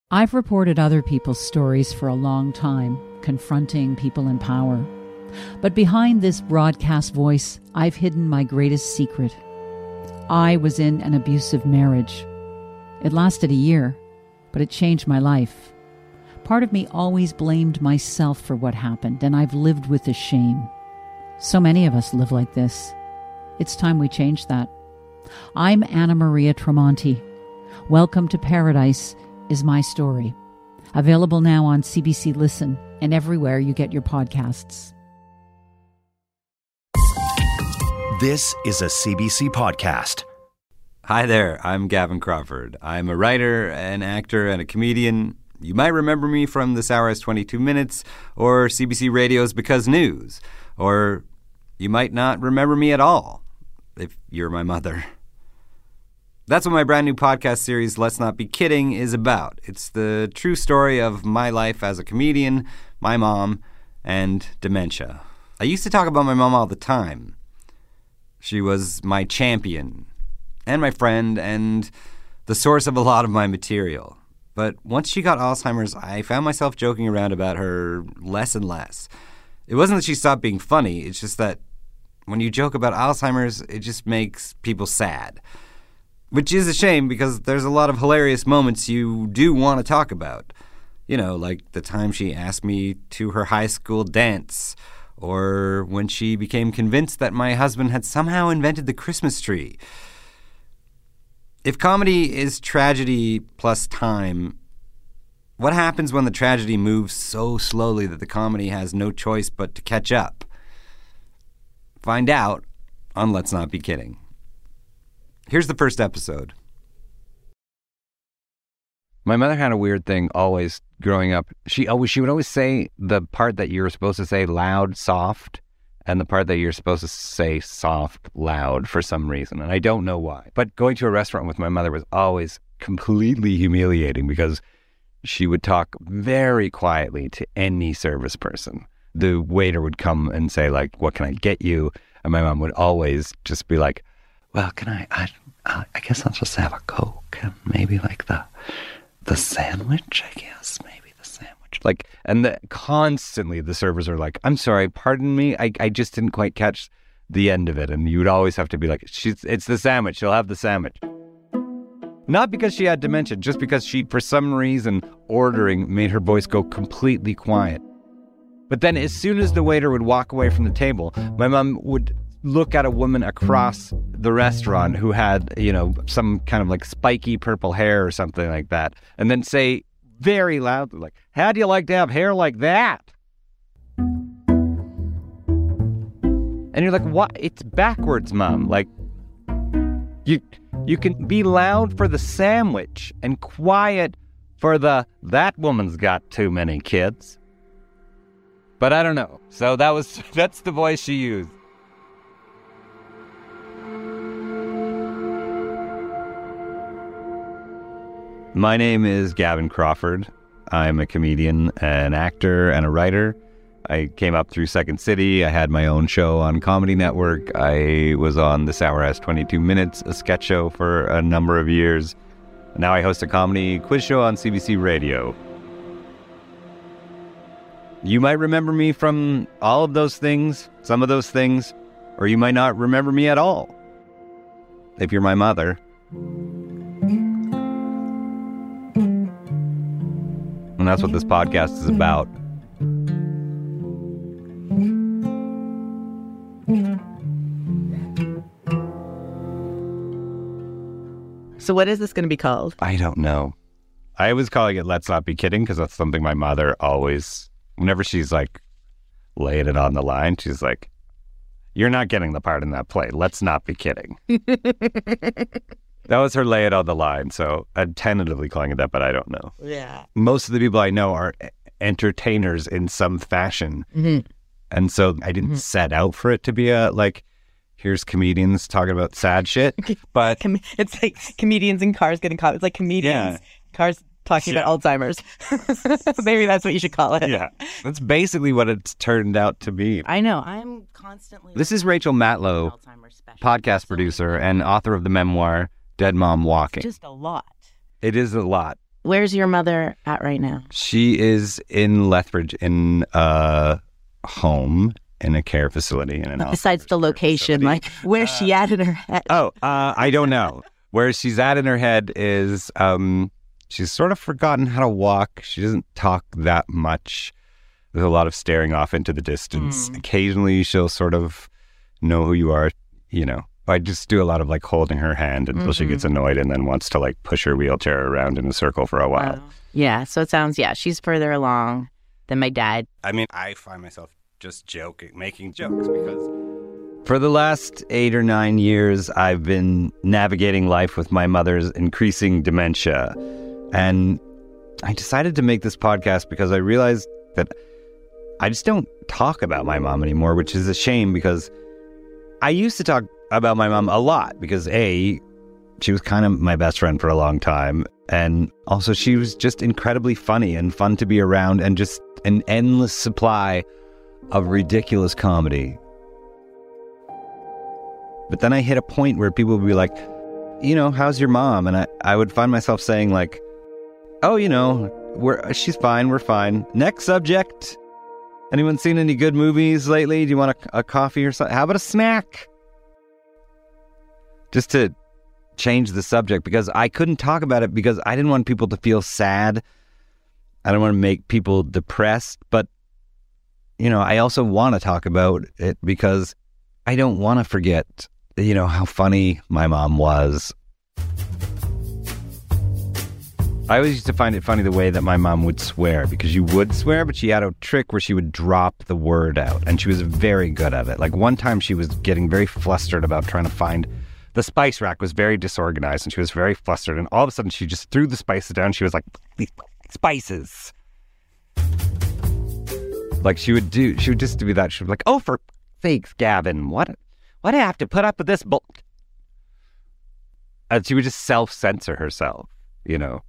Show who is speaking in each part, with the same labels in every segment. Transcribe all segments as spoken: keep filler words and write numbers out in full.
Speaker 1: I've reported other people's stories for a long time, confronting people in power. But behind this broadcast voice, I've hidden my greatest secret. I was in an abusive marriage. It lasted a year, but it changed my life. Part of me always blamed myself for what happened, and I've lived with the shame. So many of us live like this. It's time we change that. I'm Anna Maria Tremonti. Welcome to Paradise is my story. Available now on C B C Listen and everywhere you get your podcasts.
Speaker 2: This is a C B C podcast.
Speaker 3: Hi there, I'm Gavin Crawford. I'm a writer, an actor, and a comedian. You might remember me from This Hour Has twenty-two minutes, or C B C Radio's Because News, or you might not remember me at all, if you're my mother. That's what my brand new podcast series, Let's Not Be Kidding, is about. It's the true story of my life as a comedian, my mom, and dementia. I used to talk about my mom all the time. She was my champion, and my friend, and the source of a lot of my material. But once she got Alzheimer's, I found myself joking around about her less and less. It wasn't that she stopped being funny, it's just that when you joke about Alzheimer's, it just makes people sad. Which is a shame because there's a lot of hilarious moments you do want to talk about. You know, like the time she asked me to her high school dance, or when she became convinced that my husband had somehow invented the Christmas tree. If comedy is tragedy plus time, what happens when the tragedy moves so slowly that the comedy has no choice but to catch up? Find out on Let's Not Be Kidding. Here's the first episode.
Speaker 4: My mother had a weird thing always growing up. She always she would always say the part that you're supposed to say loud, soft, and the part that you're supposed to say soft, loud for some reason. And I don't know why. But going to a restaurant with my mother was always completely humiliating because she would talk very quietly to any service person. The waiter would come and say, like, what can I get you? And my mom would always just be like, well, can I, I, I guess I'll just have a Coke and maybe like the, the sandwich, I guess, maybe the sandwich. Like, and the, constantly the servers are like, I'm sorry, pardon me, I, I just didn't quite catch the end of it. And you would always have to be like, she's, it's the sandwich, she'll have the sandwich. Not because she had dementia, just because she, for some reason, ordering made her voice go completely quiet. But then as soon as the waiter would walk away from the table, my mom would look at a woman across the restaurant who had, you know, some kind of like spiky purple hair or something like that, and then say very loudly, like, how do you like to have hair like that? And you're like, what? It's backwards, Mom. Like, you you can be loud for the sandwich and quiet for the, that woman's got too many kids. But I don't know. So that was, that's the voice she used. My name is Gavin Crawford. I'm a comedian, an actor, and a writer. I came up through Second City. I had my own show on Comedy Network. I was on This Hour Has twenty-two minutes, a sketch show for a number of years. Now I host a comedy quiz show on C B C Radio. You might remember me from all of those things, some of those things, or you might not remember me at all, if you're my mother. And that's what this podcast is about.
Speaker 5: So what is this going to be called?
Speaker 4: I don't know. I was calling it Let's Not Be Kidding because that's something my mother always, whenever she's like laying it on the line, she's like, you're not getting the part in that play. Let's not be kidding. That was her lay it on the line. So I'm tentatively calling it that, but I don't know.
Speaker 5: Yeah.
Speaker 4: Most of the people I know are entertainers in some fashion. Mm-hmm. And so I didn't mm-hmm. set out for it to be a, like, here's comedians talking about sad shit. But
Speaker 5: Com- it's like comedians in cars getting caught. It's like comedians, yeah. cars talking yeah. about Alzheimer's. Maybe that's what you should call it.
Speaker 4: Yeah. That's basically what it's turned out to be.
Speaker 5: I know. I'm constantly...
Speaker 4: This is Rachel Matlow, podcast producer and author of the memoir, Dead Mom Walking.
Speaker 5: Just a lot.
Speaker 4: It is a lot.
Speaker 5: Where's your mother at right now?
Speaker 4: She is in Lethbridge in a home, in a care facility. In an
Speaker 5: Besides the location, like, where's uh, she at in her head?
Speaker 4: Oh, uh, I don't know. Where she's at in her head is um, she's sort of forgotten how to walk. She doesn't talk that much. There's a lot of staring off into the distance. Mm. Occasionally, she'll sort of know who you are, you know. I just do a lot of like holding her hand until mm-hmm. she gets annoyed and then wants to like push her wheelchair around in a circle for a while.
Speaker 5: Wow. Yeah, so it sounds, yeah, she's further along than my dad.
Speaker 3: I mean, I find myself just joking, making jokes because...
Speaker 4: For the last eight or nine years, I've been navigating life with my mother's increasing dementia. And I decided to make this podcast because I realized that I just don't talk about my mom anymore, which is a shame because I used to talk about my mom a lot because A, she was kind of my best friend for a long time. And also she was just incredibly funny and fun to be around and just an endless supply of ridiculous comedy. But then I hit a point where people would be like, you know, how's your mom? And I, I would find myself saying like, oh, you know, we're she's fine. We're fine. Next subject. Anyone seen any good movies lately? Do you want a, a coffee or something? How about a snack? Just to change the subject because I couldn't talk about it because I didn't want people to feel sad. I don't want to make people depressed. But, you know, I also want to talk about it because I don't want to forget, you know, how funny my mom was. I always used to find it funny the way that my mom would swear because you would swear, but she had a trick where she would drop the word out and she was very good at it. Like one time she was getting very flustered about trying to find the spice rack was very disorganized and she was very flustered and all of a sudden she just threw the spices down. She was like, these spices. Like she would do, she would just do that. She would be like, oh, for sakes, Gavin, what, why do I have to put up with this bull? And she would just self-censor herself, you know.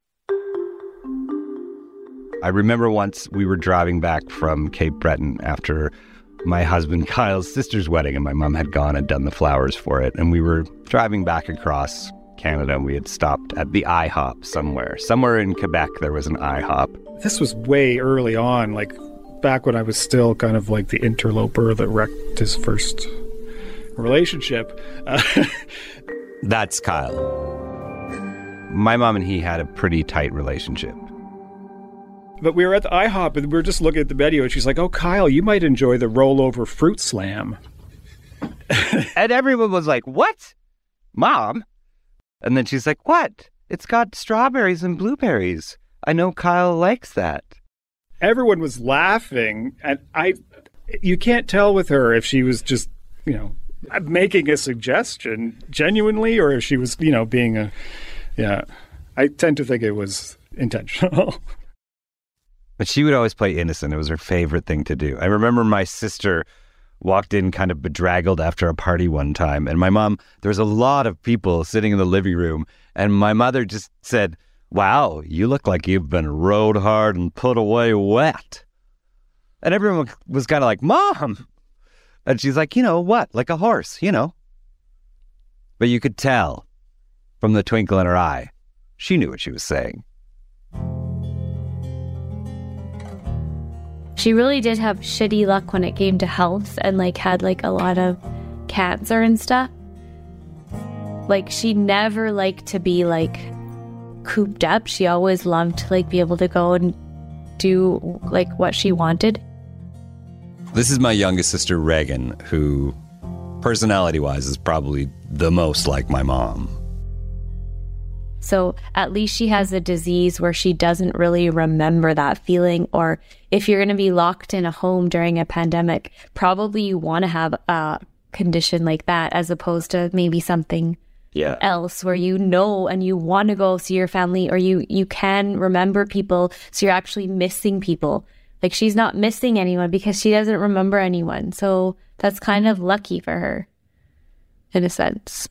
Speaker 4: I remember once we were driving back from Cape Breton after my husband Kyle's sister's wedding and my mom had gone and done the flowers for it. And we were driving back across Canada and we had stopped at the IHOP somewhere. Somewhere in Quebec there was an IHOP.
Speaker 6: This was way early on, like back when I was still kind of like the interloper that wrecked his first relationship. Uh,
Speaker 4: That's Kyle. My mom and he had a pretty tight relationship.
Speaker 6: But we were at the IHOP and we were just looking at the menu and she's like, oh, Kyle, you might enjoy the rollover fruit slam.
Speaker 4: And everyone was like, what? Mom? And then she's like, what? It's got strawberries and blueberries. I know Kyle likes that.
Speaker 6: Everyone was laughing. And I, you can't tell with her if she was just, you know, making a suggestion genuinely or if she was, you know, being a, yeah. I tend to think it was intentional.
Speaker 4: But she would always play innocent. It was her favorite thing to do. I remember my sister walked in kind of bedraggled after a party one time. And my mom, there was a lot of people sitting in the living room. And my mother just said, wow, you look like you've been rode hard and put away wet. And everyone was kind of like, Mom. And she's like, you know what? Like a horse, you know. But you could tell from the twinkle in her eye, she knew what she was saying.
Speaker 7: She really did have shitty luck when it came to health and like had like a lot of cancer and stuff. Like she never liked to be like cooped up. She always loved to like be able to go and do like what she wanted.
Speaker 3: This is my youngest sister, Reagan, who personality-wise is probably the most like my mom.
Speaker 7: So at least she has a disease where she doesn't really remember that feeling. Or if you're going to be locked in a home during a pandemic, probably you want to have a condition like that as opposed to maybe something yeah. else where you know and you want to go see your family or you, you can remember people. So you're actually missing people. Like she's not missing anyone because she doesn't remember anyone. So that's kind of lucky for her in a sense.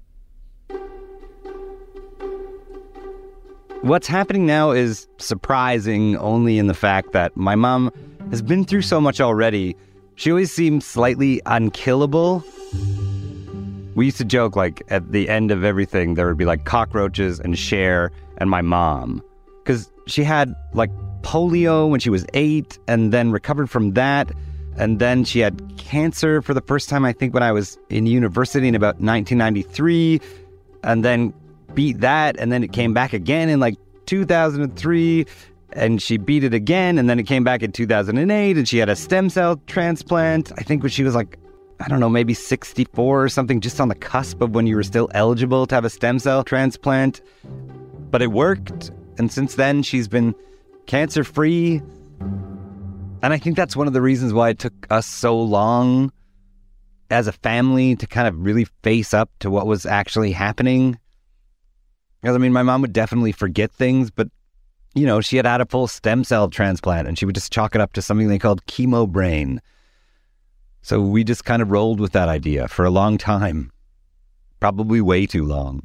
Speaker 4: What's happening now is surprising only in the fact that my mom has been through so much already. She always seems slightly unkillable. We used to joke like at the end of everything, there would be like cockroaches and Cher and my mom. because she had like polio when she was eight and then recovered from that. And then she had cancer for the first time, I think, when I was in university in about nineteen ninety-three, and then beat that. And then it came back again in like two thousand three, and she beat it again. And then it came back in two thousand eight, and she had a stem cell transplant, I think when she was like, I don't know, maybe sixty-four or something, just on the cusp of when you were still eligible to have a stem cell transplant. But it worked. And since then, she's been cancer-free. And I think that's one of the reasons why it took us so long as a family to kind of really face up to what was actually happening. Because, I mean, my mom would definitely forget things, but, you know, she had had a full stem cell transplant, and she would just chalk it up to something they called chemo brain. So we just kind of rolled with that idea for a long time. Probably way too long.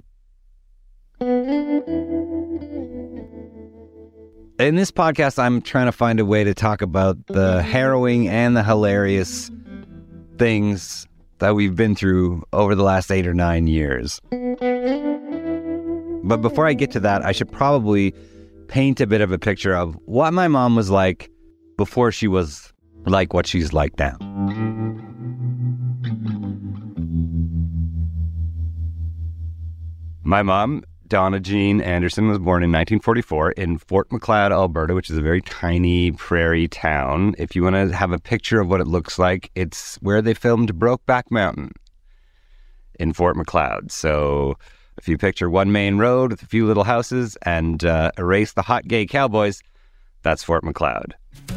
Speaker 4: In this podcast, I'm trying to find a way to talk about the harrowing and the hilarious things that we've been through over the last eight or nine years. But before I get to that, I should probably paint a bit of a picture of what my mom was like before she was like what she's like now. My mom, Donna Jean Anderson, was born in nineteen forty-four in Fort Macleod, Alberta, which is a very tiny prairie town. If you want to have a picture of what it looks like, it's where they filmed Brokeback Mountain, in Fort Macleod. So if you picture one main road with a few little houses and uh, erase the hot gay cowboys, that's Fort Macleod.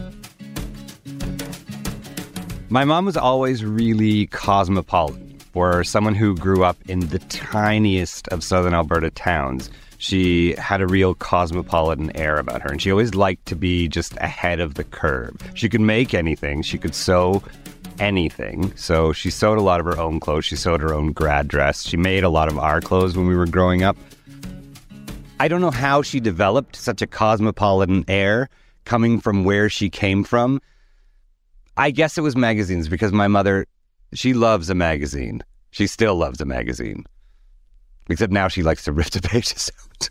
Speaker 4: My mom was always really cosmopolitan. For someone who grew up in the tiniest of southern Alberta towns, she had a real cosmopolitan air about her, and she always liked to be just ahead of the curve. She could make anything. She could sew anything. So she sewed a lot of her own clothes. She sewed her own grad dress. She made a lot of our clothes when we were growing up. I don't know how she developed such a cosmopolitan air coming from where she came from. I guess it was magazines, because my mother, she loves a magazine. She still loves a magazine. Except now she likes to rip the pages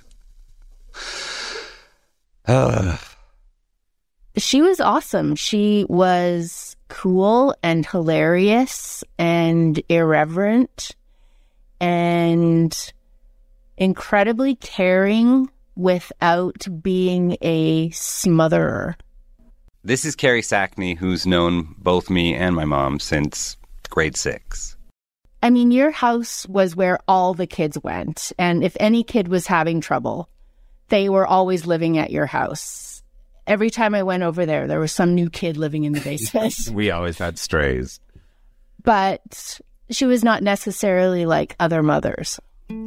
Speaker 4: out. uh.
Speaker 8: She was awesome. She was cool and hilarious and irreverent and incredibly caring without being a smotherer.
Speaker 4: This is Carrie Sackney, who's known both me and my mom since grade six.
Speaker 8: I mean, your house was where all the kids went. And if any kid was having trouble, they were always living at your house. Every time I went over there, there was some new kid living in the basement.
Speaker 4: We always had strays.
Speaker 8: But she was not necessarily like other mothers.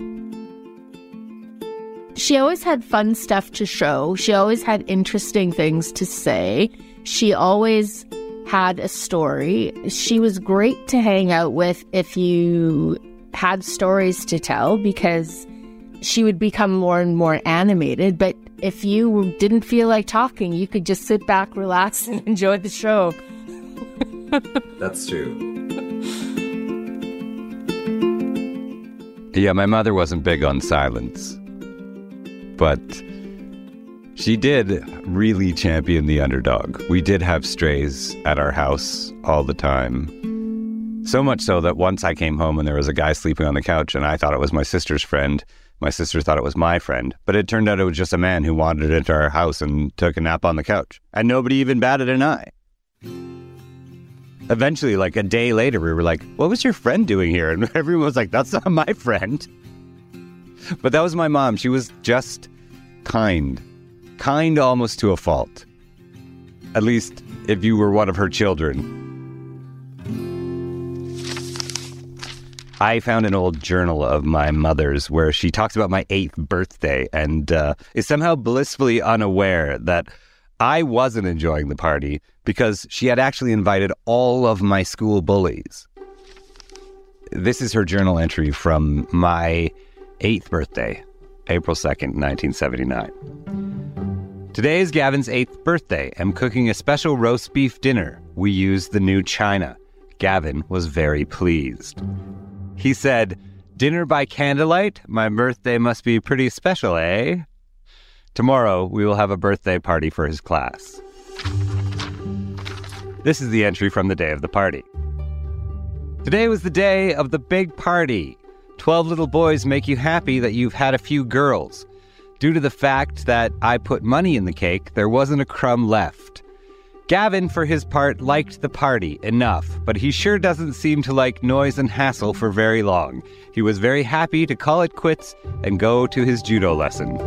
Speaker 8: She always had fun stuff to show. She always had interesting things to say. She always had a story. She was great to hang out with if you had stories to tell, because she would become more and more animated. But if you didn't feel like talking, you could just sit back, relax, and enjoy the show.
Speaker 4: That's true. Yeah, my mother wasn't big on silence. But she did really champion the underdog. We did have strays at our house all the time. So much so that once I came home and there was a guy sleeping on the couch, and I thought it was my sister's friend. My sister thought it was my friend. But it turned out it was just a man who wandered into our house and took a nap on the couch. And nobody even batted an eye. Eventually, like a day later, we were like, what was your friend doing here? And everyone was like, that's not my friend. But that was my mom. She was just kind. Kind almost to a fault. At least if you were one of her children. I found an old journal of my mother's where she talks about my eighth birthday and uh, is somehow blissfully unaware that I wasn't enjoying the party because she had actually invited all of my school bullies. This is her journal entry from my eighth birthday, April second, nineteen seventy-nine. Today is Gavin's eighth birthday. I'm cooking a special roast beef dinner. We used the new china. Gavin was very pleased. He said, dinner by candlelight? My birthday must be pretty special, eh? Tomorrow, we will have a birthday party for his class. This is the entry from the day of the party. Today was the day of the big party. Twelve little boys make you happy that you've had a few girls. Due to the fact that I put money in the cake, there wasn't a crumb left. Gavin, for his part, liked the party enough, but he sure doesn't seem to like noise and hassle for very long. He was very happy to call it quits and go to his judo lesson.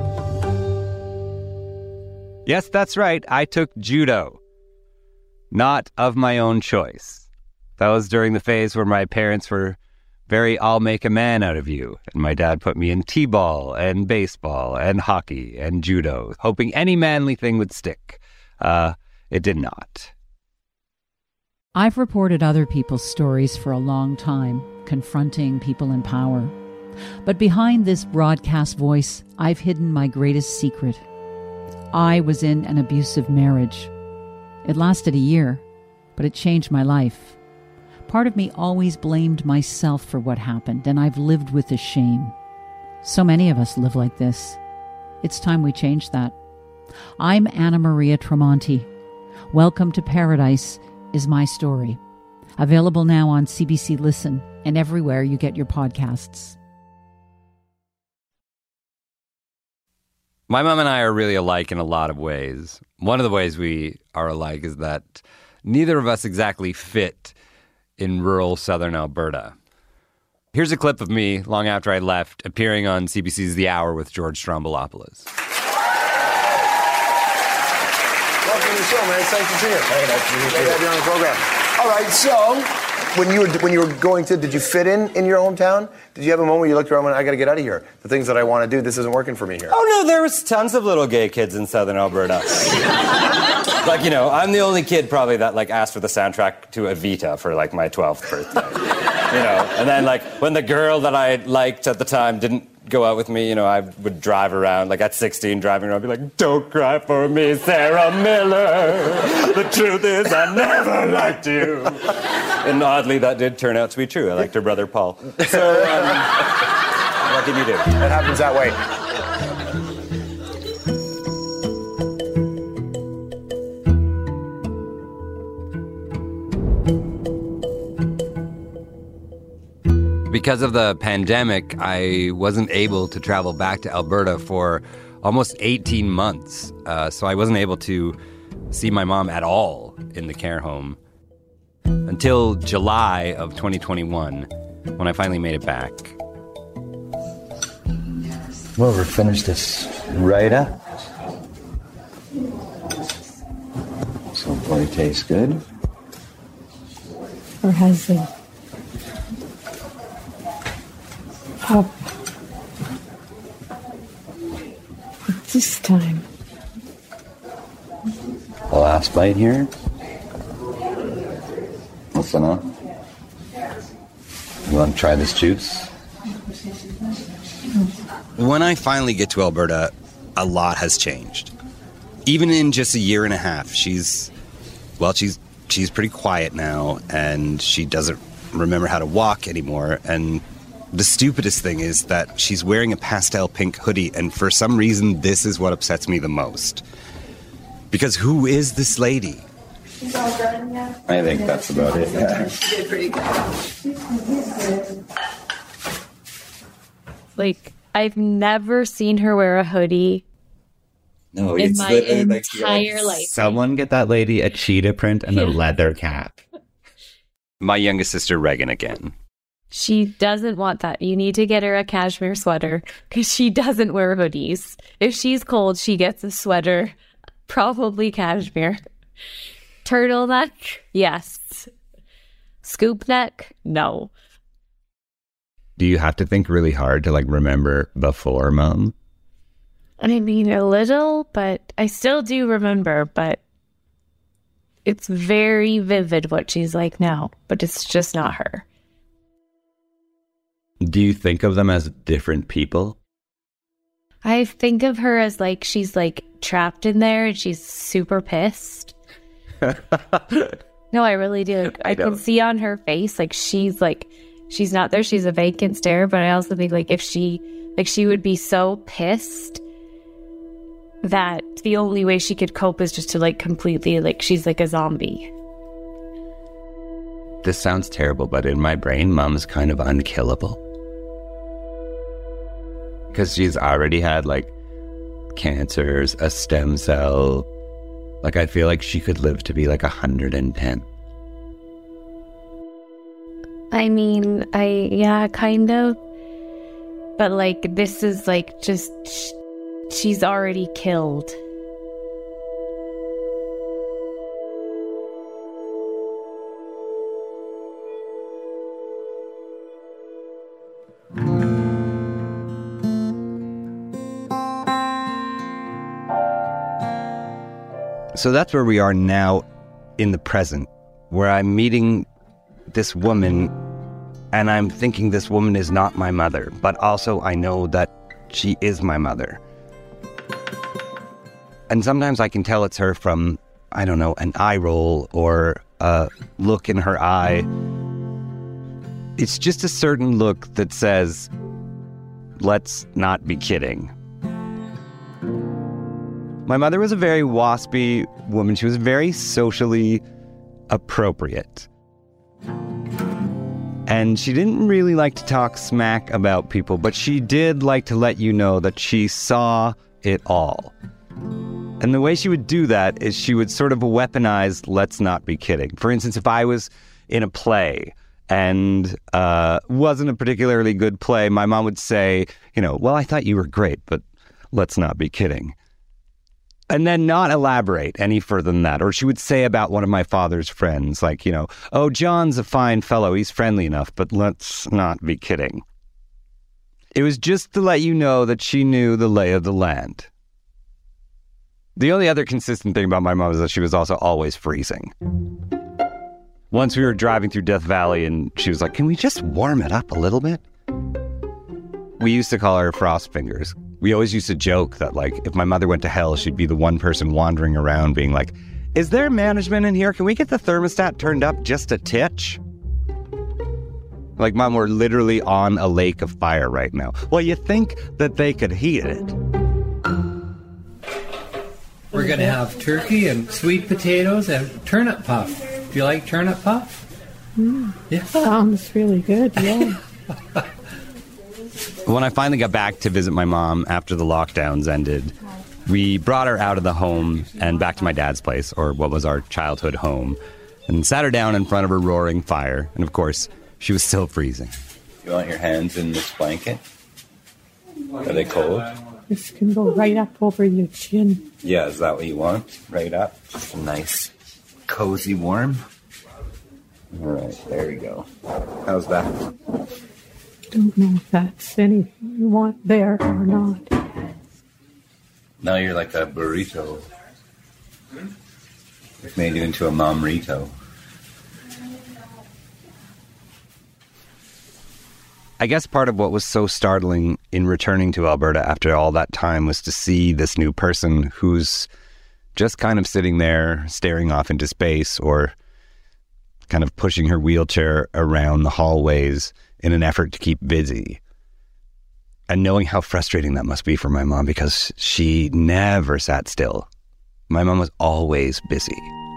Speaker 4: Yes, that's right, I took judo. Not of my own choice. That was during the phase where my parents were very I'll make a man out of you, and my dad put me in t-ball and baseball and hockey and judo, hoping any manly thing would stick. Uh, it did not.
Speaker 1: I've reported other people's stories for a long time, confronting people in power. But behind this broadcast voice, I've hidden my greatest secret. I was in an abusive marriage. It lasted a year, but it changed my life. Part of me always blamed myself for what happened, and I've lived with the shame. So many of us live like this. It's time we change that. I'm Anna Maria Tremonti. Welcome to Paradise is my story. Available now on C B C Listen and everywhere you get your podcasts.
Speaker 4: My mom and I are really alike in a lot of ways. One of the ways we are alike is that neither of us exactly fit in rural southern Alberta. Here's a clip of me long after I left, appearing on C B C's The Hour with George Stroumboulopoulos.
Speaker 9: Welcome to the show, man. It's nice to see you. Hey, nice to meet you. Glad to have you on the program. All right, so when you were when you were going to, did you fit in in your hometown? Did you have a moment where you looked around and I got to get out of here? The things that I want to do, this isn't working for me here.
Speaker 3: Oh no, there was tons of little gay kids in southern Alberta. Like, you know, I'm the only kid probably that like asked for the soundtrack to Evita for like my twelfth birthday. You know, and then like when the girl that I liked at the time didn't go out with me, you know, I would drive around, like at sixteen, driving around, be like, don't cry for me, Sarah Miller. The truth is I never liked you. And oddly, that did turn out to be true. I liked her brother, Paul. So, um, what can you do?
Speaker 9: It happens that way.
Speaker 4: Because of the pandemic, I wasn't able to travel back to Alberta for almost eighteen months. Uh, so I wasn't able to see my mom at all in the care home until July of twenty twenty-one, when I finally made it back.
Speaker 10: Well, we'll finish this right up. So boy, tastes good.
Speaker 11: Or has it? Oh. This time.
Speaker 10: The last bite here. Listen up. You want to try this juice?
Speaker 3: When I finally get to Alberta, a lot has changed. Even in just a year and a half, she's, well, she's she's pretty quiet now, and she doesn't remember how to walk anymore, and the stupidest thing is that she's wearing a pastel pink hoodie, and for some reason, this is what upsets me the most. Because who is this lady?
Speaker 10: She's all done, yeah. I think that's about it, yeah. She did pretty
Speaker 7: good. Like, I've never seen her wear a hoodie.
Speaker 12: No,
Speaker 7: in
Speaker 12: it's
Speaker 7: my
Speaker 12: the,
Speaker 7: entire
Speaker 12: like,
Speaker 7: life.
Speaker 12: Someone get that lady a cheetah print and a leather cap.
Speaker 4: My youngest sister, Reagan, again.
Speaker 7: She doesn't want that. You need to get her a cashmere sweater because she doesn't wear hoodies. If she's cold, she gets a sweater, probably cashmere. Turtleneck, yes. Scoop neck, no.
Speaker 12: Do you have to think really hard to like remember before, Mom?
Speaker 7: I mean, a little, but I still do remember, but it's very vivid what she's like now, but it's just not her.
Speaker 12: Do you think of them as different people?
Speaker 7: I think of her as like she's like trapped in there and she's super pissed. No, I really do. I, I can see on her face like she's like she's not there. She's a vacant stare. But I also think like if she like she would be so pissed that the only way she could cope is just to like completely, like she's like a zombie.
Speaker 12: This sounds terrible, but in my brain, Mom's kind of unkillable. Because she's already had like cancers, a stem cell. Like, I feel like she could live to be like one hundred ten.
Speaker 7: I mean, I, yeah, kind of. But like, this is like just, sh- she's already killed.
Speaker 12: So that's where we are now in the present, where I'm meeting this woman and I'm thinking this woman is not my mother, but also I know that she is my mother. And sometimes I can tell it's her from, I don't know, an eye roll or a look in her eye. It's just a certain look that says, let's not be kidding. My mother was a very waspy woman. She was very socially appropriate. And she didn't really like to talk smack about people, but she did like to let you know that she saw it all. And the way she would do that is she would sort of weaponize, let's not be kidding. For instance, if I was in a play and uh, wasn't a particularly good play, my mom would say, you know, well, I thought you were great, but let's not be kidding. And then not elaborate any further than that. Or she would say about one of my father's friends, like, you know, oh, John's a fine fellow. He's friendly enough, but let's not be kidding. It was just to let you know that she knew the lay of the land. The only other consistent thing about my mom was that she was also always freezing. Once we were driving through Death Valley and she was like, can we just warm it up a little bit? We used to call her Frost Fingers. We always used to joke that, like, if my mother went to hell, she'd be the one person wandering around being like, is there management in here? Can we get the thermostat turned up just a titch? Like, Mom, we're literally on a lake of fire right now. Well, you think that they could heat it.
Speaker 13: We're going to have turkey and sweet potatoes and turnip puff. Do you like turnip puff?
Speaker 11: Mm,
Speaker 13: yeah.
Speaker 11: Sounds really good, yeah.
Speaker 12: When I finally got back to visit my mom after the lockdowns ended, we brought her out of the home and back to my dad's place, or what was our childhood home, and sat her down in front of a roaring fire. And of course, she was still freezing.
Speaker 10: You want your hands in this blanket? Are they cold?
Speaker 11: This can go right up over your chin.
Speaker 10: Yeah, is that what you want? Right up? Just a nice, cozy warm? All right, there you go. How's that?
Speaker 11: Don't know if that's anything you want there or not.
Speaker 10: Now you're like a burrito. We've made you into a momrito.
Speaker 12: I guess part of what was so startling in returning to Alberta after all that time was to see this new person who's just kind of sitting there staring off into space or kind of pushing her wheelchair around the hallways in an effort to keep busy. And knowing how frustrating that must be for my mom because she never sat still. My mom was always busy.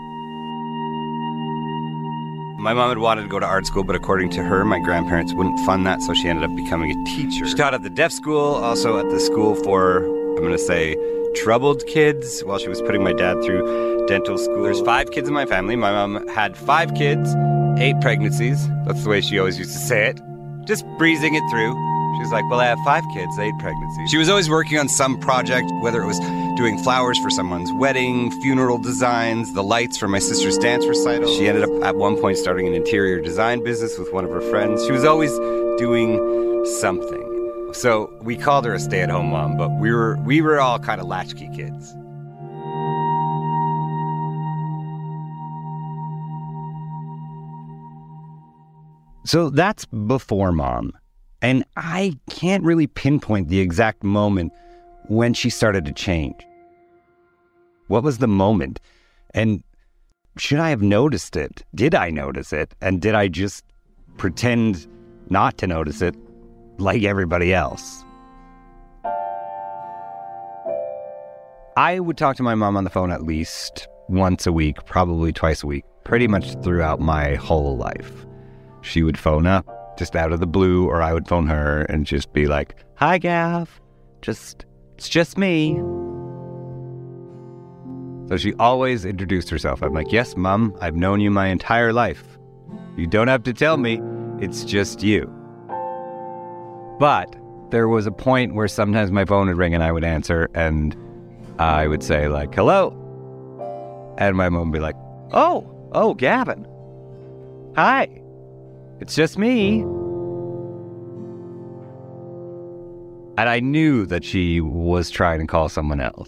Speaker 12: My mom had wanted to go to art school, but according to her, my grandparents wouldn't fund that, so she ended up becoming a teacher. She taught at the deaf school, also at the school for, I'm going to say, troubled kids, while she was putting my dad through dental school. There's five kids in my family. My mom had five kids, eight pregnancies. That's the way she always used to say it. Just breezing it through. She was like, well, I have five kids, eight pregnancies. She was always working on some project, whether it was doing flowers for someone's wedding, funeral designs, the lights for my sister's dance recital. She ended up at one point starting an interior design business with one of her friends. She was always doing something. So we called her a stay-at-home mom, but we were we were all kind of latchkey kids. So that's before Mom. And I can't really pinpoint the exact moment when she started to change. What was the moment? And should I have noticed it? Did I notice it? And did I just pretend not to notice it like everybody else? I would talk to my mom on the phone at least once a week, probably twice a week, pretty much throughout my whole life. She would phone up just out of the blue, or I would phone her and just be like, "Hi, Gav. Just, it's just me." So she always introduced herself. I'm like, "Yes, Mom, I've known you my entire life. You don't have to tell me. It's just you." But there was a point where sometimes my phone would ring and I would answer and I would say like, "Hello." And my mom would be like, "Oh, oh, Gavin. Hi. It's just me." And I knew that she was trying to call someone else.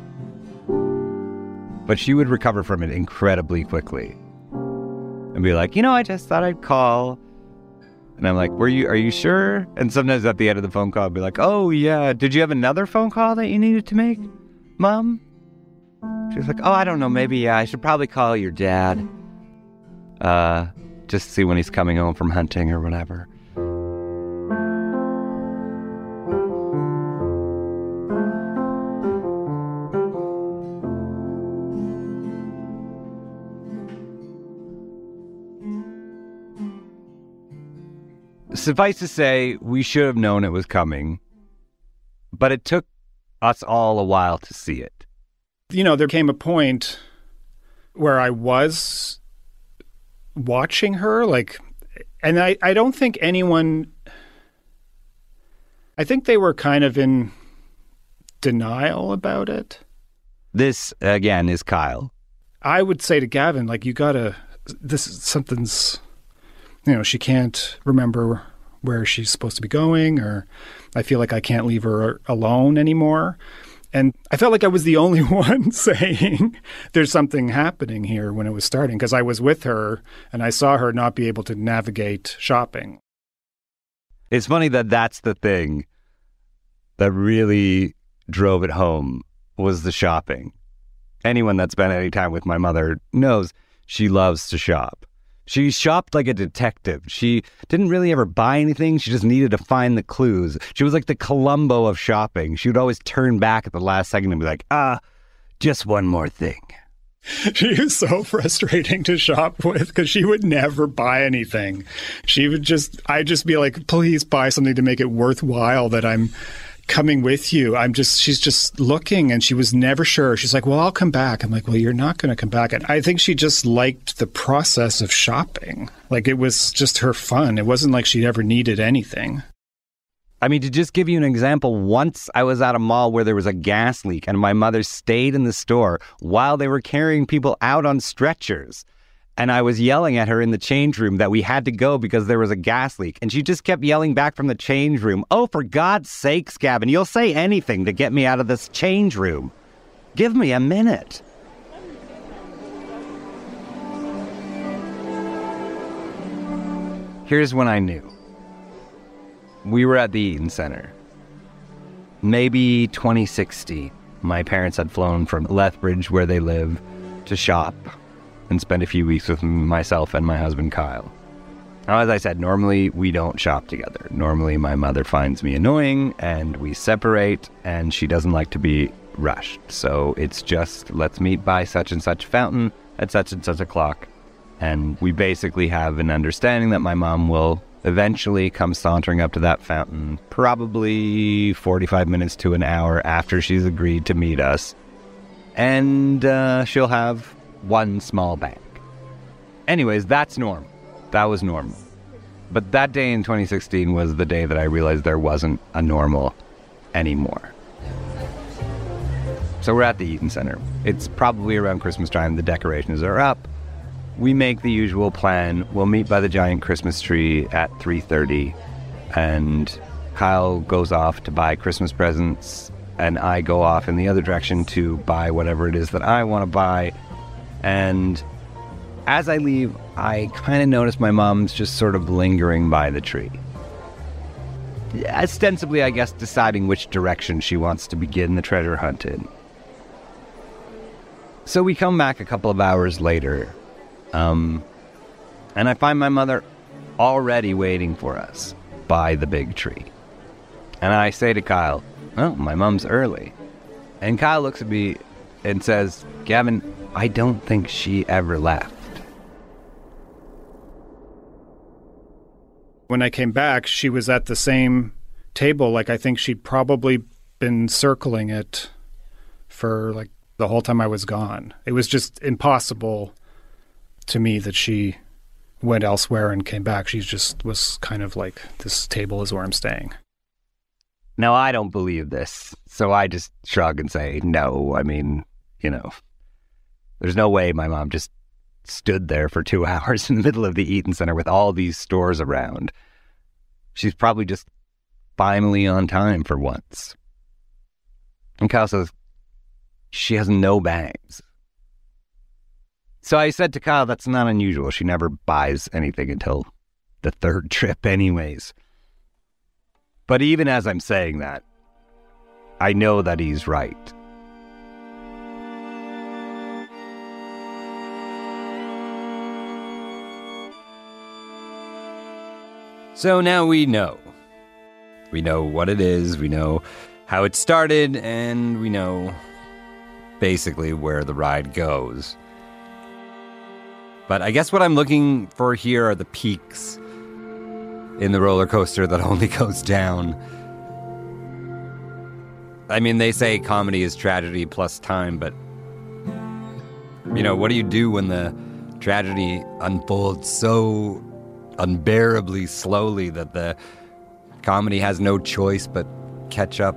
Speaker 12: But she would recover from it incredibly quickly. And be like, "You know, I just thought I'd call." And I'm like, "Were you, are you sure?" And sometimes at the end of the phone call, I'd be like, "Oh, yeah. Did you have another phone call that you needed to make, Mom?" She was like, "Oh, I don't know. Maybe, yeah, I should probably call your dad. Uh, just to see when he's coming home from hunting or whatever." Suffice to say, we should have known it was coming, but it took us all a while to see it.
Speaker 6: You know, there came a point where I was watching her, like, and I, I don't think anyone, I think they were kind of in denial about it.
Speaker 12: This, again, is Kyle.
Speaker 6: I would say to Gavin, like, you gotta, this is something's, you know, she can't remember where she's supposed to be going, or I feel like I can't leave her alone anymore. And I felt like I was the only one saying there's something happening here when it was starting, because I was with her and I saw her not be able to navigate shopping.
Speaker 12: It's funny that that's the thing that really drove it home, was the shopping. Anyone that's spent any time with my mother knows she loves to shop. She shopped like a detective. She didn't really ever buy anything. She just needed to find the clues. She was like the Columbo of shopping. She would always turn back at the last second and be like, ah, just one more thing.
Speaker 6: She was so frustrating to shop with because she would never buy anything. She would just, I'd just be like, please buy something to make it worthwhile that I'm coming with you. I'm just, she's just looking, and she was never sure. She's like, well, I'll come back. I'm like, well, you're not going to come back. And I think she just liked the process of shopping. Like, it was just her fun. It wasn't like she ever needed anything.
Speaker 12: I mean, to just give you an example, once I was at a mall where there was a gas leak and my mother stayed in the store while they were carrying people out on stretchers. And I was yelling at her in the change room that we had to go because there was a gas leak. And she just kept yelling back from the change room, "Oh, for God's sakes, Gavin, you'll say anything to get me out of this change room. Give me a minute." Here's when I knew. We were at the Eaton Center. Maybe twenty sixteen. My parents had flown from Lethbridge, where they live, to shop and spend a few weeks with myself and my husband, Kyle. Now, as I said, normally we don't shop together. Normally my mother finds me annoying and we separate, and she doesn't like to be rushed. So it's just, let's meet by such and such fountain at such and such a clock. And we basically have an understanding that my mom will eventually come sauntering up to that fountain, probably forty-five minutes to an hour after she's agreed to meet us. And uh, she'll have one small bag. Anyways, that's normal. That was normal. But that day in twenty sixteen was the day that I realized there wasn't a normal anymore. So we're at the Eaton Center. It's probably around Christmas time. The decorations are up. We make the usual plan. We'll meet by the giant Christmas tree at three thirty. And Kyle goes off to buy Christmas presents. And I go off in the other direction to buy whatever it is that I want to buy. And as I leave, I kind of notice my mom's just sort of lingering by the tree. Ostensibly, I guess, deciding which direction she wants to begin the treasure hunt in. So we come back a couple of hours later, um, and I find my mother already waiting for us by the big tree. And I say to Kyle, "Oh, my mom's early."
Speaker 4: And Kyle looks at me and says, Gavin, I don't think she ever left.
Speaker 6: When I came back, she was at the same table. Like, I think she'd probably been circling it for like the whole time I was gone. It was just impossible to me that she went elsewhere and came back. She just was kind of like, this table is where I'm staying.
Speaker 4: Now, I don't believe this, so I just shrug and say, no, I mean, you know, there's no way my mom just stood there for two hours in the middle of the Eaton Center with all these stores around. She's probably just finally on time for once. And Kyle says, she has no bags. So I said to Kyle, that's not unusual. She never buys anything until the third trip anyways. But even as I'm saying that, I know that he's right.
Speaker 3: So now we know. We know what it is, we know how it started, and we know basically where the ride goes. But I guess what I'm looking for here are the peaks in the roller coaster that only goes down. I mean, they say comedy is tragedy plus time, but, you know, what do you do when the tragedy unfolds so unbearably slowly that the comedy has no choice but catch up?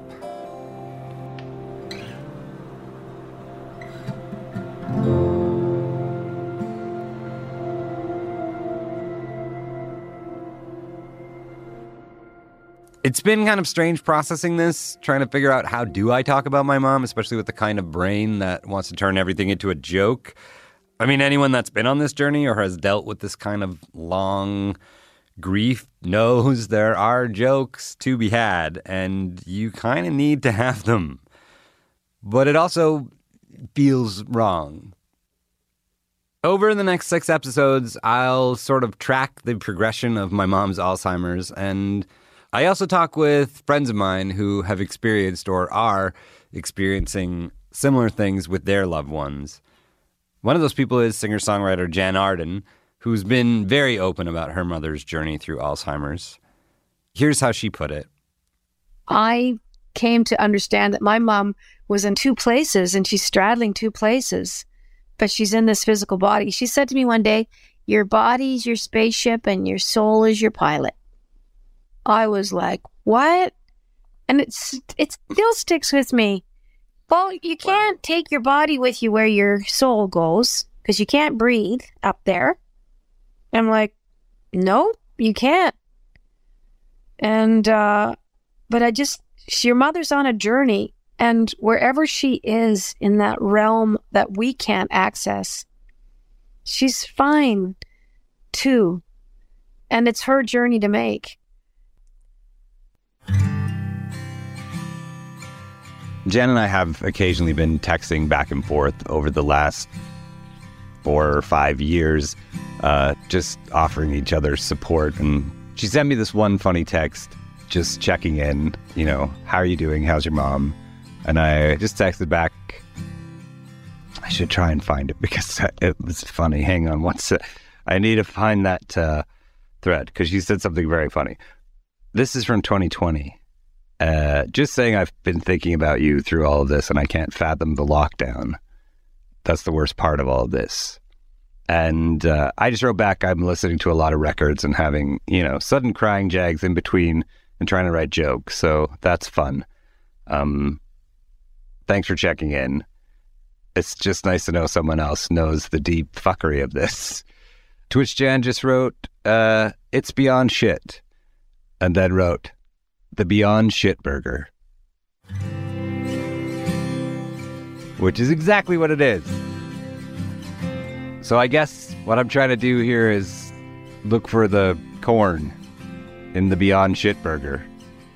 Speaker 3: It's been kind of strange processing this, trying to figure out how do I talk about my mom, especially with the kind of brain that wants to turn everything into a joke. I mean, anyone that's been on this journey or has dealt with this kind of long grief knows there are jokes to be had, and you kind of need to have them. But it also feels wrong. Over the next six episodes, I'll sort of track the progression of my mom's Alzheimer's, and I also talk with friends of mine who have experienced or are experiencing similar things with their loved ones. One of those people is singer-songwriter Jan Arden, who's been very open about her mother's journey through Alzheimer's. Here's how she put it.
Speaker 14: I came to understand that my mom was in two places and she's straddling two places, but she's in this physical body. She said to me one day, your body's your spaceship and your soul is your pilot. I was like, what? And it's it still sticks with me. Well, you can't take your body with you where your soul goes because you can't breathe up there. I'm like, no, you can't. And, uh, but I just, your mother's on a journey, and wherever she is in that realm that we can't access, she's fine too. And it's her journey to make.
Speaker 4: Jen and I have occasionally been texting back and forth over the last four or five years, uh, just offering each other support. And she sent me this one funny text, just checking in, you know, how are you doing? How's your mom? And I just texted back, I should try and find it because it was funny. Hang on one sec. I need to find that uh, thread because she said something very funny. This is from twenty twenty. Uh, just saying I've been thinking about you through all of this and I can't fathom the lockdown. That's the worst part of all of this. And uh, I just wrote back, I'm listening to a lot of records and having, you know, sudden crying jags in between and trying to write jokes. So that's fun. Um, thanks for checking in. It's just nice to know someone else knows the deep fuckery of this. To which Jan just wrote, uh, it's beyond shit. And then wrote, the Beyond Shit Burger. Which is exactly what it is. So I guess what I'm trying to do here is look for the corn in the Beyond Shit Burger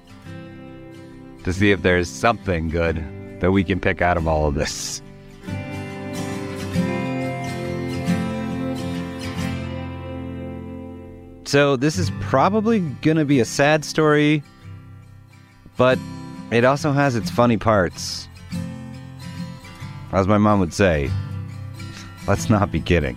Speaker 4: to see if there's something good that we can pick out of all of this. So this is probably gonna be a sad story, but it also has its funny parts.
Speaker 12: As my mom would say, let's not be kidding.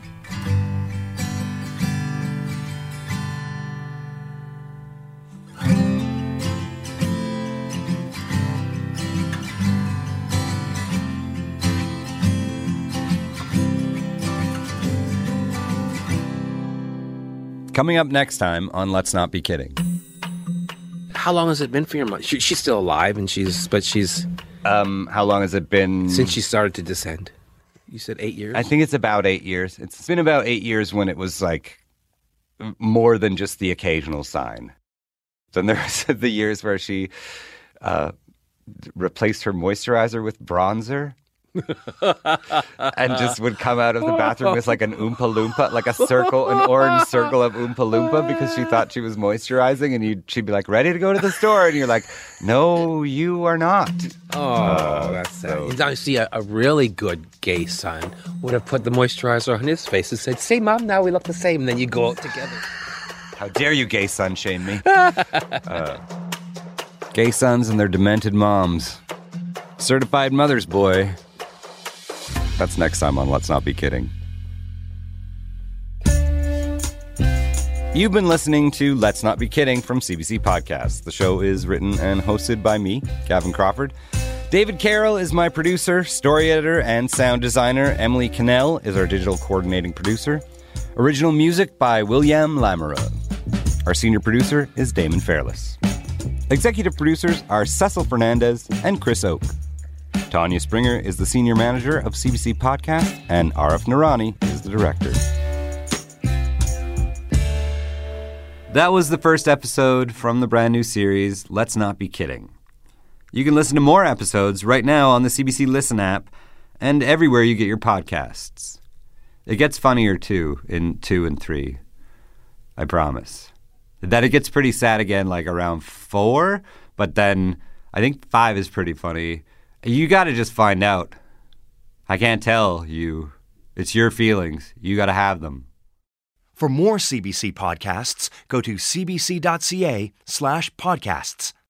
Speaker 12: Coming up next time on Let's Not Be Kidding.
Speaker 15: How long has it been for your mom? She, she's still alive, and she's but she's.
Speaker 12: Um, how long has it been
Speaker 15: since she started to descend? You said eight years.
Speaker 12: I think it's about eight years. It's been about eight years when it was like more than just the occasional sign. Then there's the years where she uh, replaced her moisturizer with bronzer. And just would come out of the bathroom with like an Oompa Loompa, like a circle, an orange circle of Oompa Loompa because she thought she was moisturizing, and you'd, she'd be like, ready to go to the store, and you're like, no, you are not.
Speaker 15: Oh,
Speaker 12: uh,
Speaker 15: that's sad.
Speaker 12: so.
Speaker 15: Now, you see, a, a really good gay son would have put the moisturizer on his face and said, see, Mom, now we look the same, and then you go out together.
Speaker 12: How dare you gay son shame me? uh, gay sons and their demented moms. Certified mother's boy. That's next time on Let's Not Be Kidding. You've been listening to Let's Not Be Kidding from C B C Podcasts. The show is written and hosted by me, Gavin Crawford. David Carroll is my producer, story editor, and sound designer. Emily Cannell is our digital coordinating producer. Original music by William Lamoureux. Our senior producer is Damon Fairless. Executive producers are Cecil Fernandez and Chris Oak. Tanya Springer is the senior manager of C B C Podcast, and Arif Noorani is the director.
Speaker 3: That was the first episode from the brand new series, Let's Not Be Kidding. You can listen to more episodes right now on the C B C Listen app and everywhere you get your podcasts. It gets funnier, too, in two and three. I promise. That it gets pretty sad again, like around four, but then I think five is pretty funny. You got to just find out. I can't tell you. It's your feelings. You got to have them.
Speaker 2: For more C B C podcasts, go to cbc.ca slash podcasts.